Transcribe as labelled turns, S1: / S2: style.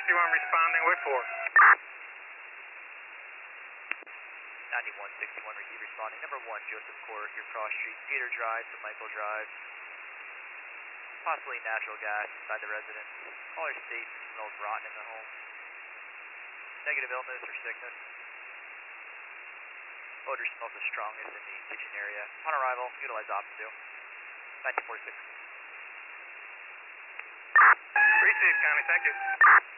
S1: responding with 4.
S2: 9161 receive responding. Number 1, Joseph Court, your cross street, Peter Drive to Michael Drive. Possibly natural gas inside the residence. Caller states smells rotten in the home. Negative illness or sickness. Odor smells the strongest in the kitchen area. Upon arrival, utilize option 2. 1946.
S1: Receive, County, thank you.